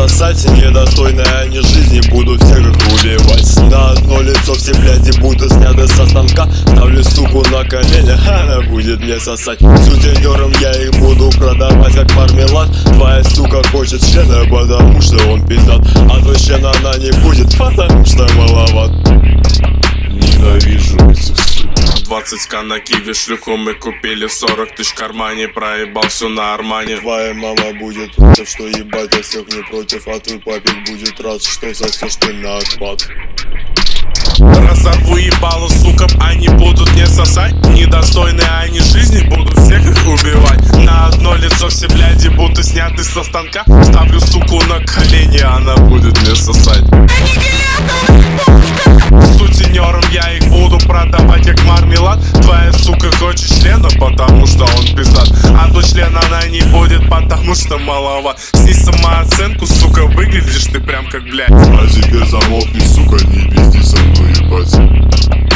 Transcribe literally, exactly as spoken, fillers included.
сосать. Недостойные они жизни, буду всех их убивать. На одно лицо все бляди будут сняты со станка. Ставлю суку на колени, она будет мне сосать. Сутенером я их буду продавать как мармелад. Твоя сука хочет члена, потому что он пиздат. А твой член она не будет, потому что маловат. Ненавижу этих сук. двадцать ка на киви, шлюху мы купили в сорок тысяч в кармане. Проебал все на Армане. Твоя мама будет против, что ебать, а всех не против. А твой папик будет рад, что сосешь ты на отпад. Разорву ебало, сука, они будут не сосать. Недостойные они жизни, буду всех их убивать. На одно лицо все бляди будут сняты со станка. Ставлю суку на колени, она будет мне сосать. Сутенером я их буду продавать как мармелад. Твоя сука хочет члена, потому что он пиздат. А то члена она не будет, потому что малова. Снизь самооценку, сука, выглядишь ты прям как блядь. А теперь замолкни, сука, не пизди со мной, ебать.